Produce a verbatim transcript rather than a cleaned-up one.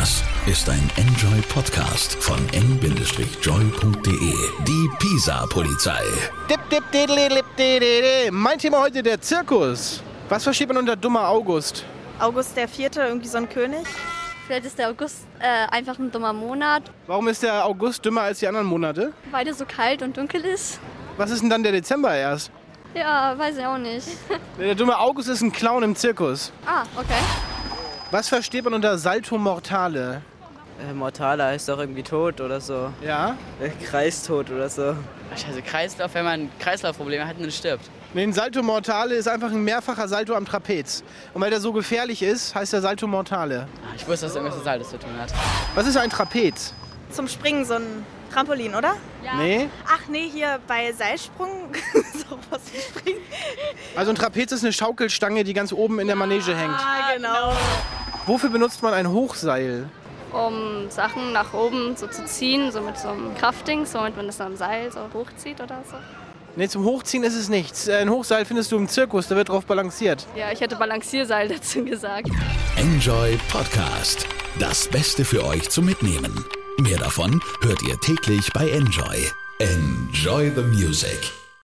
Das ist ein Enjoy-Podcast von n joy punkt de. Die Pisa-Polizei. Dip, dip, diddle, dip, diddle. Mein Thema heute der Zirkus. Was versteht man unter dummer August? August der Vierte, irgendwie so ein König. Vielleicht ist der August äh, einfach ein dummer Monat. Warum ist der August dümmer als die anderen Monate? Weil der so kalt und dunkel ist. Was ist denn dann der Dezember erst? Ja, weiß ich auch nicht. Der dumme August ist ein Clown im Zirkus. Ah, okay. Was versteht man unter Salto Mortale? Äh, Mortale heißt doch irgendwie tot oder so. Ja? Äh, Kreistod oder so. Also Kreislauf, wenn man Kreislaufprobleme hat und stirbt. Nee, ein Salto Mortale ist einfach ein mehrfacher Salto am Trapez. Und weil der so gefährlich ist, heißt der Salto Mortale. Ah, ich wusste, dass er irgendwas mit Saltos zu tun hat. Was ist ein Trapez? Zum Springen so ein Trampolin, oder? Ja. Nee? Ach nee, hier bei Seilsprung. So was wie Springen. Also ein Trapez ist eine Schaukelstange, die ganz oben in der Manege hängt. Ah, genau. Wofür benutzt man ein Hochseil? Um Sachen nach oben so zu ziehen, so mit so einem Kraftding, so damit man das am Seil so hochzieht oder so. Nee, zum Hochziehen ist es nichts. Ein Hochseil findest du im Zirkus, da wird drauf balanciert. Ja, ich hätte Balancierseil dazu gesagt. Enjoy Podcast. Das Beste für euch zum Mitnehmen. Mehr davon hört ihr täglich bei Enjoy. Enjoy the music.